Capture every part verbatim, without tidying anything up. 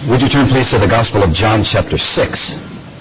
Would you turn please to the Gospel of John chapter six.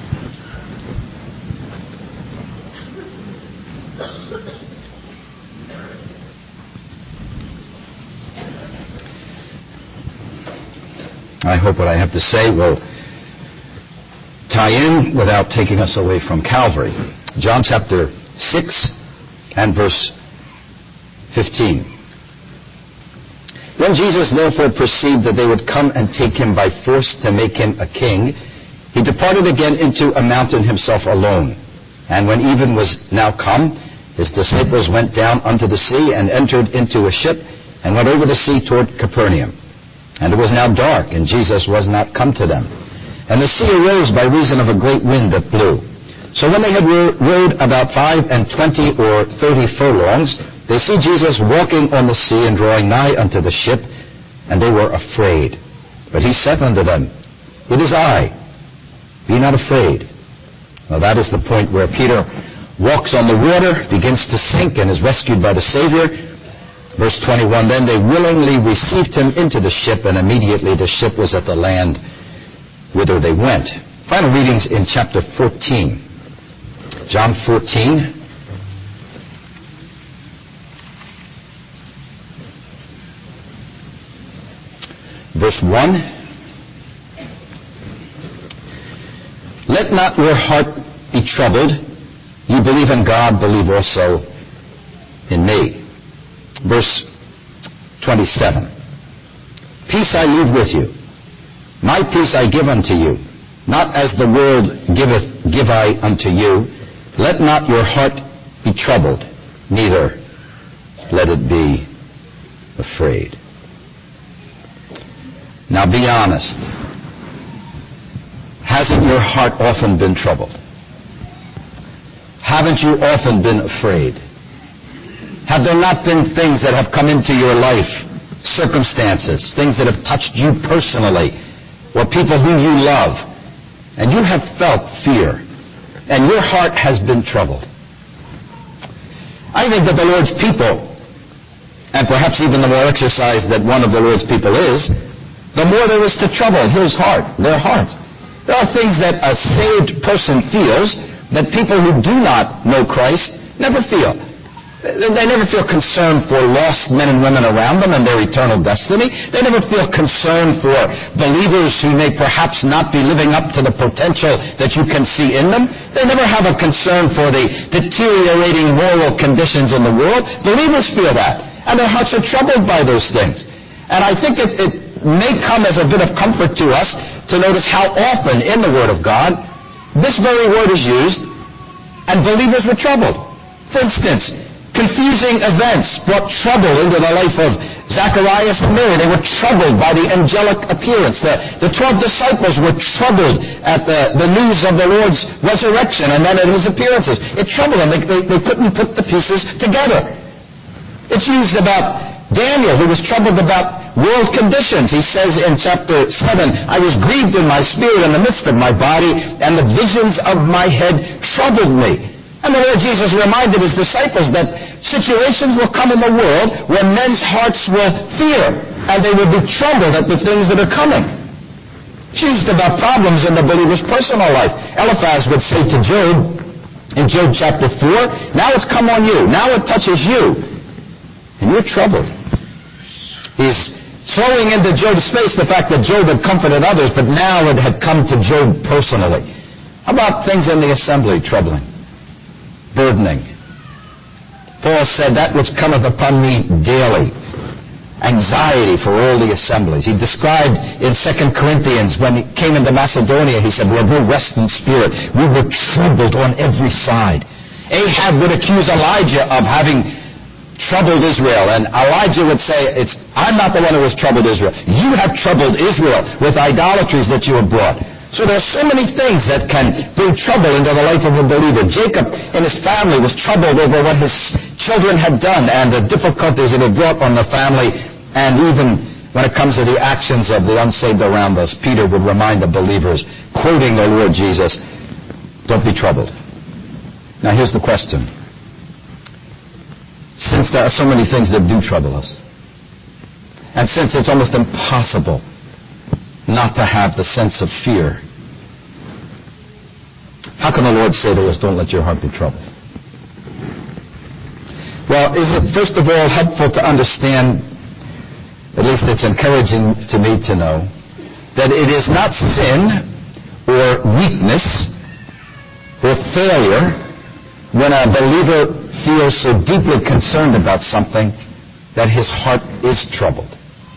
I hope what I have to say will tie in without taking us away from Calvary. John chapter six and verse fifteen. When Jesus therefore perceived that they would come and take him by force to make him a king, he departed again into a mountain himself alone. And when even was now come, his disciples went down unto the sea and entered into a ship and went over the sea toward Capernaum. And it was now dark, and Jesus was not come to them. And the sea arose by reason of a great wind that blew. So when they had rowed about five and twenty or thirty furlongs, they see Jesus walking on the sea and drawing nigh unto the ship, and they were afraid. But he saith unto them, It is I, be not afraid. Now that is the point where Peter walks on the water, begins to sink, and is rescued by the Savior. Verse twenty-one, Then they willingly received him into the ship, and immediately the ship was at the land whither they went. Final readings in chapter fourteen. John fourteen. Verse one, Let not your heart be troubled. You believe in God, believe also in me. Verse twenty-seven, Peace I leave with you. My peace I give unto you. Not as the world giveth, give I unto you. Let not your heart be troubled, neither let it be afraid. Now be honest. Hasn't your heart often been troubled? Haven't you often been afraid? Have there not been things that have come into your life, circumstances, things that have touched you personally, or people who you love, and you have felt fear, and your heart has been troubled? I think that the Lord's people, and perhaps even the more exercised that one of the Lord's people is, the more there is to trouble his heart, their heart. There are things that a saved person feels that people who do not know Christ never feel. They never feel concern for lost men and women around them and their eternal destiny. They never feel concern for believers who may perhaps not be living up to the potential that you can see in them. They never have a concern for the deteriorating moral conditions in the world. Believers feel that, and their hearts are troubled by those things. And I think it, it may come as a bit of comfort to us to notice how often in the Word of God this very word is used, and believers were troubled. For instance, confusing events brought trouble into the life of Zacharias and Mary. They were troubled by the angelic appearance. The, the twelve disciples were troubled at the, the news of the Lord's resurrection and then at his appearances. It troubled them. They, they, they couldn't put the pieces together. It's used about Daniel, who was troubled about world conditions. He says in chapter seven, I was grieved in my spirit in the midst of my body, and the visions of my head troubled me. And the Lord Jesus reminded his disciples that situations will come in the world where men's hearts will fear, and they will be troubled at the things that are coming. It's used about problems in the believer's personal life. Eliphaz would say to Job, in Job chapter four, now it's come on you, now it touches you, and you're troubled. He's throwing into Job's face the fact that Job had comforted others, but now it had come to Job personally. How about things in the assembly troubling, burdening? Paul said, that which cometh upon me daily. Anxiety for all the assemblies. He described in Second Corinthians when he came into Macedonia, he said, we had no rest in spirit. We were troubled on every side. Ahab would accuse Elijah of having troubled Israel, and Elijah would say, "It's I'm not the one who has troubled Israel. You have troubled Israel with idolatries that you have brought." So there are so many things that can bring trouble into the life of a believer. Jacob and his family was troubled over what his children had done and the difficulties it had brought on the family. And even when it comes to the actions of the unsaved around us, Peter would remind the believers, quoting the Lord Jesus, don't be troubled. Now here's the question. Since there are so many things that do trouble us, and since it's almost impossible not to have the sense of fear. How can the Lord say to us, don't let your heart be troubled? Well, is it first of all helpful to understand, at least it's encouraging to me to know, that it is not sin or weakness or failure when a believer feels so deeply concerned about something that his heart is troubled.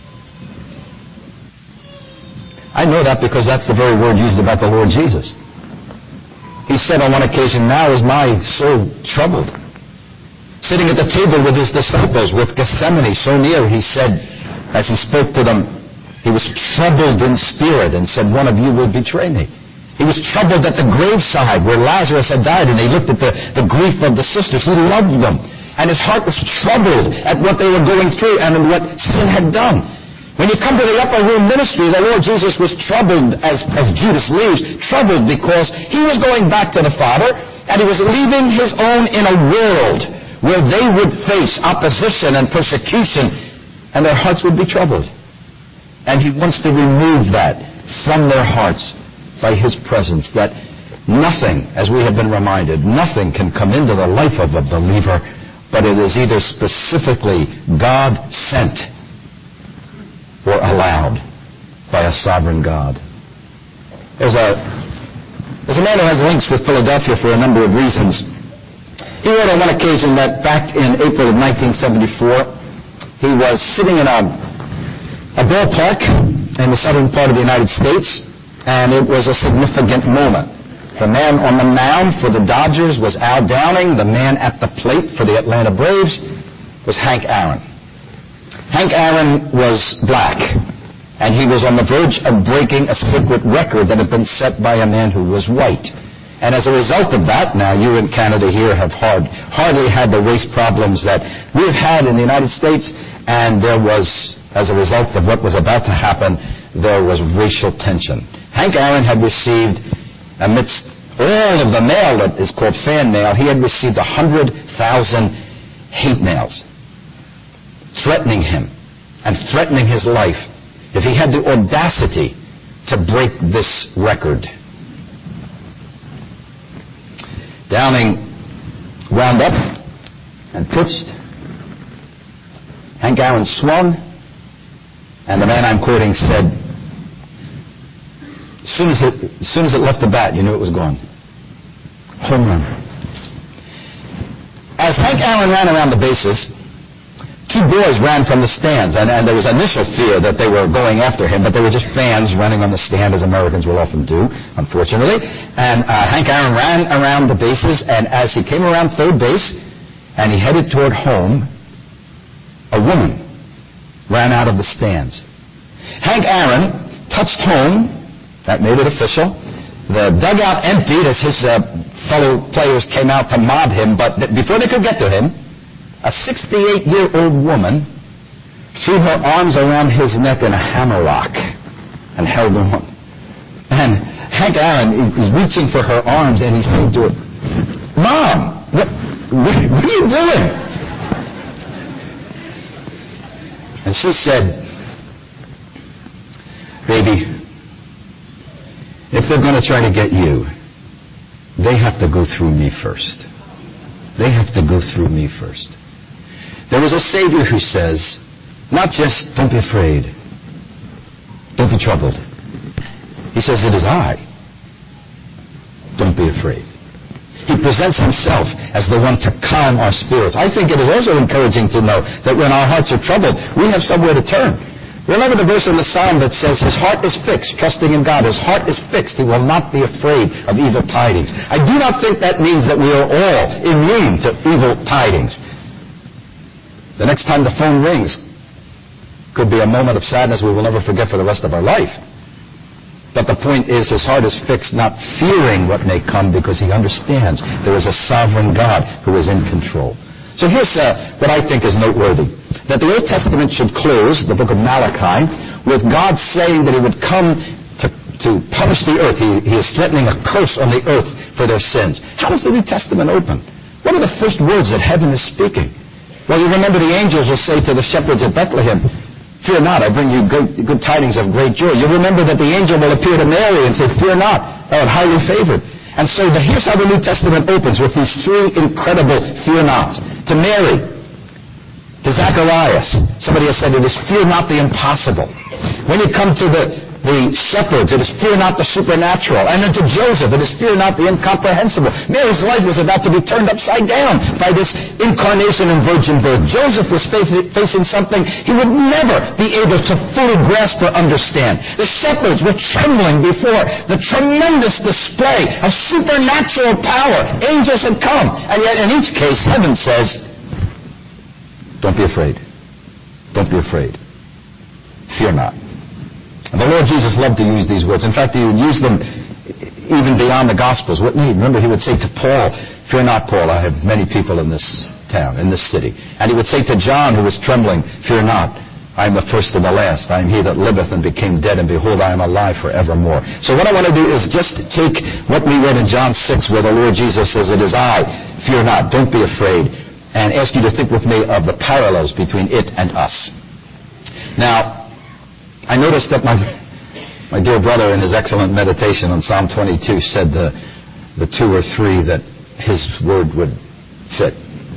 I know that because that's the very word used about the Lord Jesus. He said on one occasion, now is my soul troubled. Sitting at the table with his disciples, with Gethsemane so near, he said, as he spoke to them, he was troubled in spirit and said, one of you will betray me. He was troubled at the graveside where Lazarus had died, and he looked at the, the grief of the sisters. He loved them. And his heart was troubled at what they were going through and what sin had done. When you come to the upper room ministry, the Lord Jesus was troubled as, as Judas leaves, troubled because he was going back to the Father, and he was leaving his own in a world where they would face opposition and persecution, and their hearts would be troubled. And he wants to remove that from their hearts by his presence, that nothing, as we have been reminded, nothing can come into the life of a believer, but it is either specifically God sent or allowed by a sovereign God. There's a, there's a man who has links with Philadelphia for a number of reasons. He wrote on one occasion that back in April of nineteen seventy-four, he was sitting in a, a ballpark in the southern part of the United States, and it was a significant moment. The man on the mound for the Dodgers was Al Downing. The man at the plate for the Atlanta Braves was Hank Aaron. Hank Aaron was black, and he was on the verge of breaking a secret record that had been set by a man who was white. And as a result of that, now you in Canada here have hard, hardly had the race problems that we've had in the United States, and there was, as a result of what was about to happen, there was racial tension. Hank Aaron had received, amidst all of the mail that is called fan mail, he had received one hundred thousand hate mails, threatening him and threatening his life if he had the audacity to break this record. Downing wound up and pitched. Hank Aaron swung, and the man I'm quoting said, as soon as it, as soon as it left the bat, you knew it was gone. Home run. As Hank Aaron ran around the bases, two boys ran from the stands, and, and there was initial fear that they were going after him, but they were just fans running on the stand, as Americans will often do, unfortunately. And uh, Hank Aaron ran around the bases, and as he came around third base, and he headed toward home, a woman ran out of the stands. Hank Aaron touched home. That made it official. The dugout emptied as his uh, fellow players came out to mob him, but th- before they could get to him, a sixty-eight-year-old woman threw her arms around his neck in a hammerlock and held him on. And Hank Aaron is reaching for her arms, and he's saying to her, Mom, what, what, what are you doing? And she said, Baby, if they're going to try to get you, they have to go through me first. They have to go through me first. There is a Savior who says, not just, don't be afraid, don't be troubled. He says, it is I. Don't be afraid. He presents himself as the one to calm our spirits. I think it is also encouraging to know that when our hearts are troubled, we have somewhere to turn. Remember the verse in the Psalm that says, his heart is fixed, trusting in God. His heart is fixed. He will not be afraid of evil tidings. I do not think that means that we are all immune to evil tidings. The next time the phone rings could be a moment of sadness we will never forget for the rest of our life. But the point is, his heart is fixed, not fearing what may come, because he understands there is a sovereign God who is in control. So here's uh, what I think is noteworthy. That the Old Testament should close, the book of Malachi, with God saying that he would come to, to punish the earth. He, he is threatening a curse on the earth for their sins. How does the New Testament open? What are the first words that heaven is speaking? Well, you remember the angels will say to the shepherds at Bethlehem, Fear not, I bring you good, good tidings of great joy. You remember that the angel will appear to Mary and say, fear not, thou art highly favored. And so the, here's how the New Testament opens, with these three incredible fear nots. To Mary, to Zacharias, somebody has said it is fear not the impossible. When you come to the The shepherds, it is fear not the supernatural. And then to Joseph, it is fear not the incomprehensible. Mary's life was about to be turned upside down by this incarnation and virgin birth. Joseph was facing something he would never be able to fully grasp or understand. The shepherds were trembling before the tremendous display of supernatural power. Angels had come. And yet in each case, heaven says, don't be afraid. Don't be afraid. Fear not. The Lord Jesus loved to use these words. In fact, he would use them even beyond the Gospels. What need? Remember, he would say to Paul, fear not, Paul, I have many people in this town, in this city. And he would say to John, who was trembling, fear not, I am the first and the last. I am he that liveth and became dead, and behold, I am alive forevermore. So what I want to do is just take what we read in John six, where the Lord Jesus says, it is I, fear not, don't be afraid, and ask you to think with me of the parallels between it and us. Now, I noticed that my my dear brother, in his excellent meditation on Psalm twenty-two, said the, the two or three that his word would fit.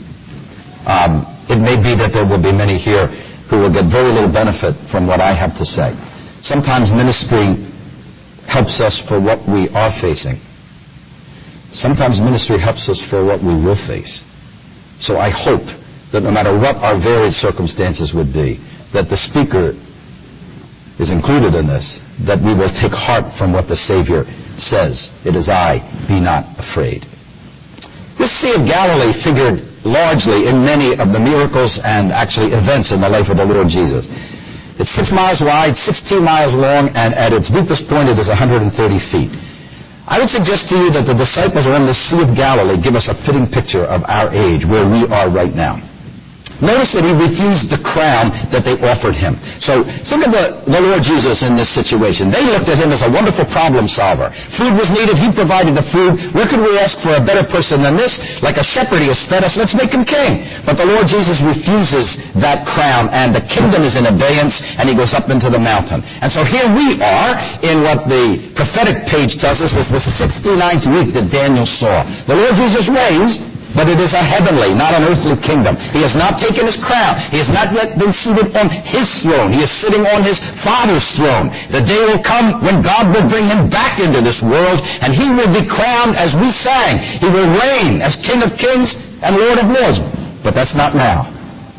Um, it may be that there will be many here who will get very little benefit from what I have to say. Sometimes ministry helps us for what we are facing. Sometimes ministry helps us for what we will face. So I hope that no matter what our varied circumstances would be, that the speaker is included in this, that we will take heart from what the Savior says. It is I, be not afraid. This Sea of Galilee figured largely in many of the miracles and actually events in the life of the Lord Jesus. It's six miles wide, sixteen miles long, and at its deepest point it is one hundred thirty feet. I would suggest to you that the disciples around the Sea of Galilee give us a fitting picture of our age, where we are right now. Notice that he refused the crown that they offered him. So think of the, the Lord Jesus in this situation. They looked at him as a wonderful problem solver. Food was needed. He provided the food. Where could we ask for a better person than this? Like a shepherd, he has fed us. Let's make him king. But the Lord Jesus refuses that crown, and the kingdom is in abeyance, and he goes up into the mountain. And so here we are in what the prophetic page tells us is the sixty-ninth week that Daniel saw. The Lord Jesus reigns, but it is a heavenly, not an earthly kingdom. He has not taken his crown. He has not yet been seated on his throne. He is sitting on his Father's throne. The day will come when God will bring him back into this world, and he will be crowned as we sang. He will reign as King of kings and Lord of lords. But that's not now.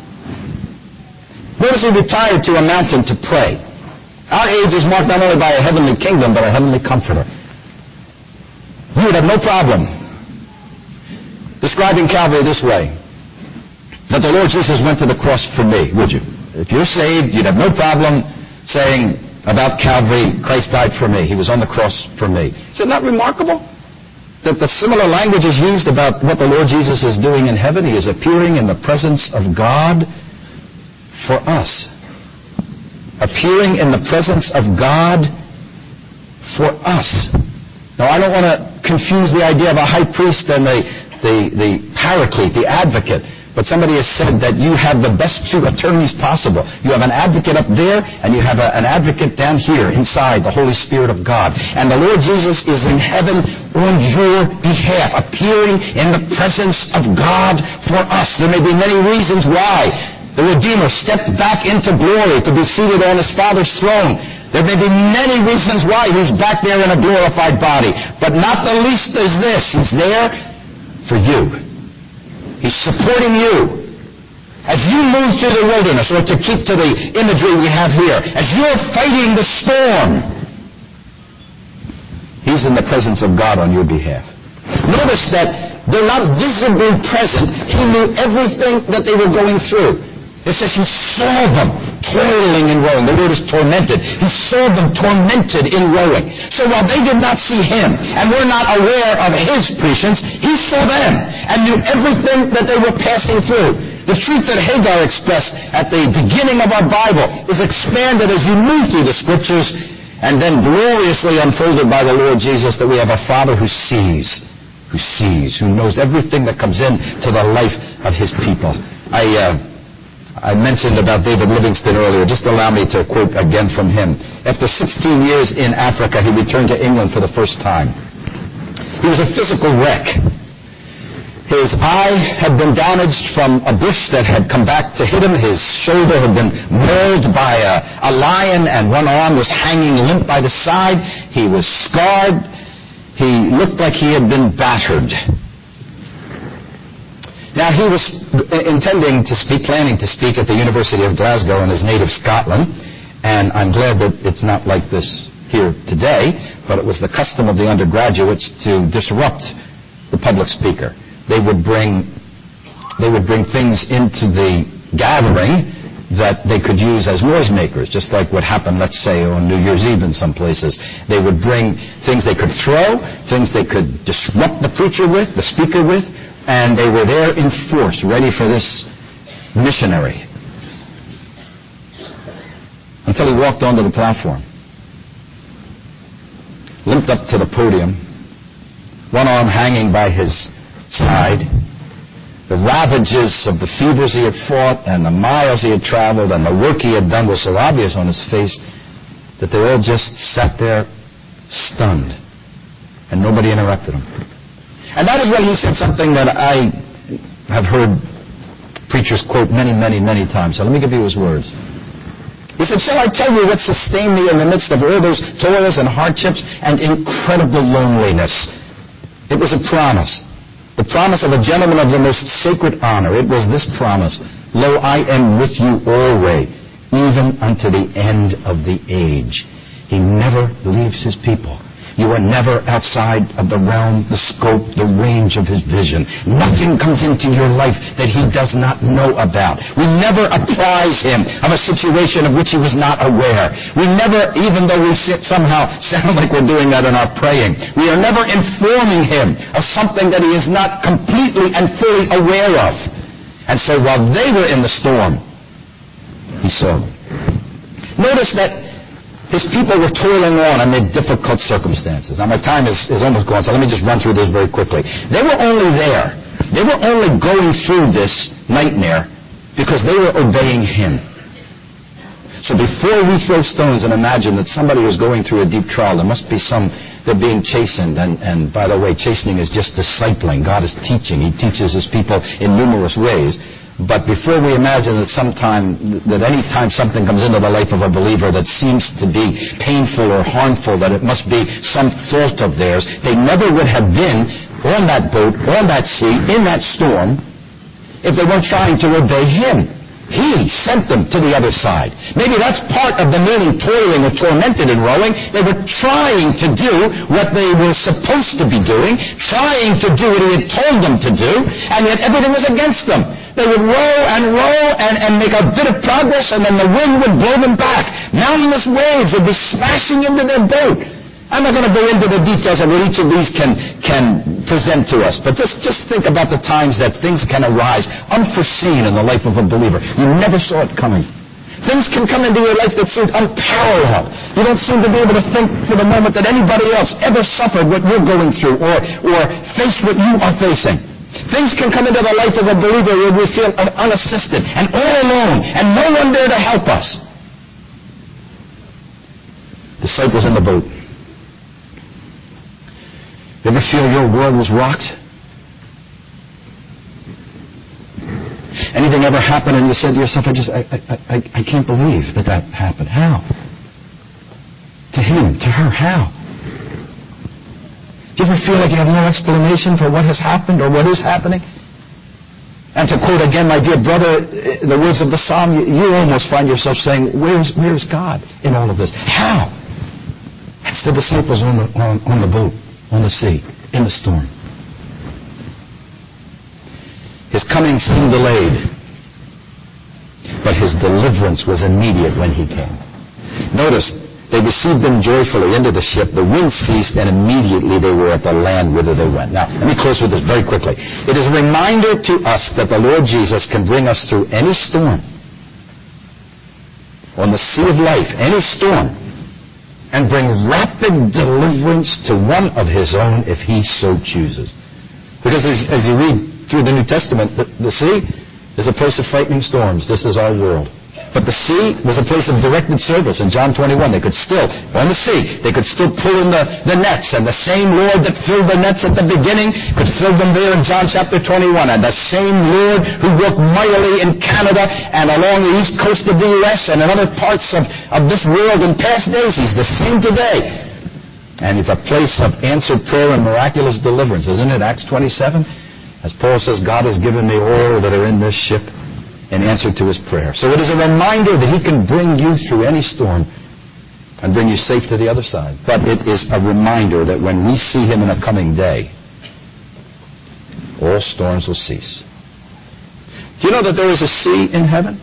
Notice he retired to a mountain to pray. Our age is marked not only by a heavenly kingdom, but a heavenly comforter. You would have no problem describing Calvary this way, that the Lord Jesus went to the cross for me, would you? If you're saved, you'd have no problem saying about Calvary, Christ died for me. He was on the cross for me. Is it not remarkable that the similar language is used about what the Lord Jesus is doing in heaven? He is appearing in the presence of God for us. Appearing in the presence of God for us. Now, I don't want to confuse the idea of a high priest and the The, the paraclete, the advocate. But somebody has said that you have the best two attorneys possible. You have an advocate up there, and you have a, an advocate down here, inside, the Holy Spirit of God. And the Lord Jesus is in heaven on your behalf, appearing in the presence of God for us. There may be many reasons why the Redeemer stepped back into glory to be seated on his Father's throne. There may be many reasons why he's back there in a glorified body. But not the least is this. He's there for you. He's supporting you. As you move through the wilderness, or to keep to the imagery we have here, as you're fighting the storm, he's in the presence of God on your behalf. Notice that they're not visibly present. He knew everything that they were going through. It says he saw them toiling and rowing. The word is tormented. He saw them tormented in rowing. So while they did not see him and were not aware of his prescience, he saw them and knew everything that they were passing through. The truth that Hagar expressed at the beginning of our Bible is expanded as you move through the Scriptures, and then gloriously unfolded by the Lord Jesus, that we have a Father who sees, who sees, who knows everything that comes in to the life of his people. I... Uh, I mentioned about David Livingstone earlier. Just allow me to quote again from him. After sixteen years in Africa, he returned to England for the first time. He was a physical wreck. His eye had been damaged from a bush that had come back to hit him. His shoulder had been mauled by a, a lion, and one arm was hanging limp by the side. He was scarred. He looked like he had been battered. Now, he was intending to speak, planning to speak at the University of Glasgow in his native Scotland, and I'm glad that it's not like this here today, but it was the custom of the undergraduates to disrupt the public speaker. They would bring, they would bring things into the gathering that they could use as noisemakers, just like what happened, let's say, on New Year's Eve in some places. They would bring things they could throw, things they could disrupt the preacher with, the speaker with, and they were there in force, ready for this missionary. Until he walked onto the platform, limped up to the podium, one arm hanging by his side. The ravages of the fevers he had fought and the miles he had traveled and the work he had done was so obvious on his face that they all just sat there stunned, and nobody interrupted him. And that is when he said something that I have heard preachers quote many, many, many times. So let me give you his words. He said, "Shall I tell you what sustained me in the midst of all those toils and hardships and incredible loneliness? It was a promise. The promise of a gentleman of the most sacred honor. It was this promise. Lo, I am with you always, even unto the end of the age." He never leaves his people. You are never outside of the realm, the scope, the range of his vision. Nothing comes into your life that he does not know about. We never apprise him of a situation of which he was not aware. We never, even though we somehow sound like we're doing that in our praying, we are never informing him of something that he is not completely and fully aware of. And so while they were in the storm, he saw them. Notice that his people were toiling on amid difficult circumstances. Now, my time is, is almost gone, so let me just run through this very quickly. They were only there. They were only going through this nightmare because they were obeying him. So before we throw stones and imagine that somebody was going through a deep trial, there must be some, they're being chastened. And, and by the way, chastening is just discipling. God is teaching. He teaches his people in numerous ways. But before we imagine that sometime, that any time something comes into the life of a believer that seems to be painful or harmful, that it must be some fault of theirs, they never would have been on that boat, on that sea, in that storm, if they weren't trying to obey him. He sent them to the other side. Maybe that's part of the meaning, toiling or tormented in rowing. They were trying to do what they were supposed to be doing, trying to do what he had told them to do, and yet everything was against them. They would row and row and, and make a bit of progress, and then the wind would blow them back. Mountainous waves would be smashing into their boat. I'm not going to go into the details of what each of these can, can present to us, but just, just think about the times that things can arise unforeseen in the life of a believer. You never saw it coming. Things can come into your life that seem unparalleled. You don't seem to be able to think for the moment that anybody else ever suffered what you're going through or, or faced what you are facing. Things can come into the life of a believer where we feel unassisted and all alone and no one there to help us. Disciples in the boat. You ever feel your world was rocked? Anything ever happened and you said to yourself, I just, I, I, I, I can't believe that that happened. How? To him, to her, how? Do you ever feel like you have no explanation for what has happened or what is happening? And to quote again my dear brother, the words of the psalm, you, you almost find yourself saying, where's, where's God in all of this? How? That's the disciples on the, on, on the boat, on the sea, in the storm. His coming seemed delayed, but his deliverance was immediate when he came. Notice, they received him joyfully into the ship, the wind ceased, and immediately they were at the land whither they went. Now, let me close with this very quickly. It is a reminder to us that the Lord Jesus can bring us through any storm, on the sea of life, any storm, and bring rapid deliverance to one of his own if he so chooses. Because as, as you read through the New Testament, the, the sea, is a place of frightening storms. This is our world. But the sea was a place of directed service. In John twenty-one, they could still, on the sea, they could still pull in the, the nets. And the same Lord that filled the nets at the beginning could fill them there in John chapter twenty-one. And the same Lord who worked mightily in Canada and along the east coast of the U S and in other parts of, of this world in past days, He's the same today. And it's a place of answered prayer and miraculous deliverance, isn't it? Acts twenty-seven. As Paul says, God has given me all that are in this ship in answer to his prayer. So it is a reminder that He can bring you through any storm and bring you safe to the other side. But it is a reminder that when we see Him in a coming day, all storms will cease. Do you know that there is a sea in heaven?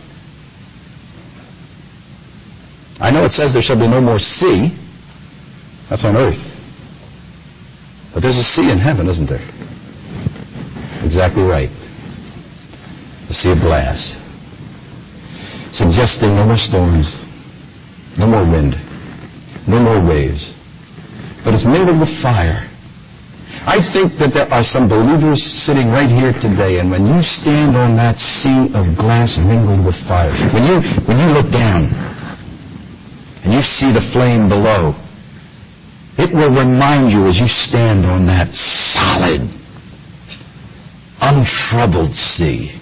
I know it says there shall be no more sea. That's on earth. But there's a sea in heaven, isn't there? Exactly right. A sea of glass. Suggesting no more storms, no more wind, no more waves. But it's mingled with fire. I think that there are some believers sitting right here today, and when you stand on that sea of glass mingled with fire, when you, when you look down and you see the flame below, it will remind you as you stand on that solid, untroubled sea.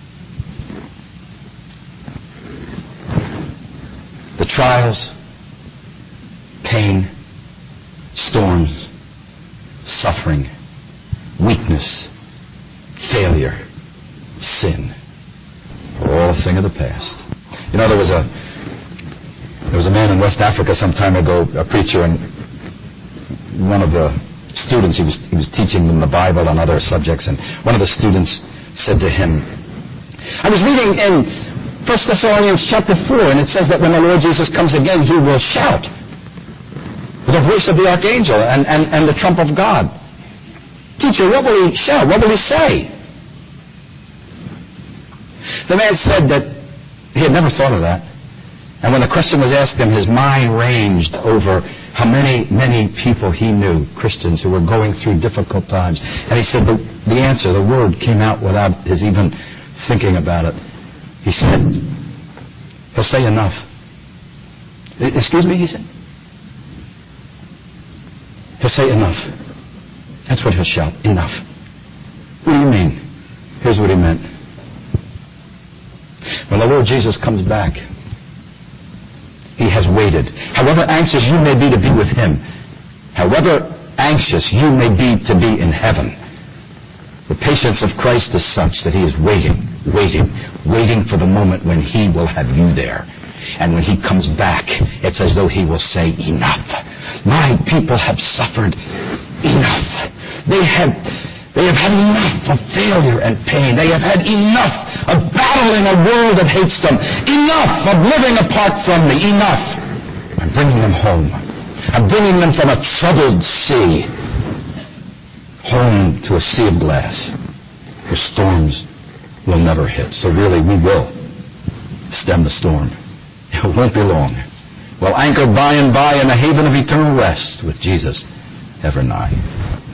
The trials, pain, storms, suffering, weakness, failure, sin are all a thing of the past. You know, there was a there was a man in West Africa some time ago, a preacher, and one of the students, he was he was teaching them the Bible and other subjects, and one of the students said to him, I was reading in First Thessalonians chapter four, and it says that when the Lord Jesus comes again, He will shout with the voice of the archangel and, and, and the trump of God. Teacher, what will He shout? What will He say? The man said that he had never thought of that. And when the question was asked him, his mind ranged over how many, many people he knew, Christians, who were going through difficult times. And he said the, the answer, the word came out without his even thinking about it. He said, He'll say enough. Excuse me, he said. He'll say enough. That's what he'll shout, enough. What do you mean? Here's what he meant. When the Lord Jesus comes back, He has waited. However anxious you may be to be with Him, however anxious you may be to be in heaven, the patience of Christ is such that He is waiting, waiting, waiting for the moment when He will have you there. And when He comes back, it's as though He will say, enough. My people have suffered enough. They have, they have had enough of failure and pain. They have had enough of battling a world that hates them. Enough of living apart from me. Enough. I'm bringing them home. I'm bringing them from a troubled sea home to a sea of glass where storms will never hit. So really, we will stem the storm. It won't be long. We'll anchor by and by in the haven of eternal rest with Jesus ever nigh.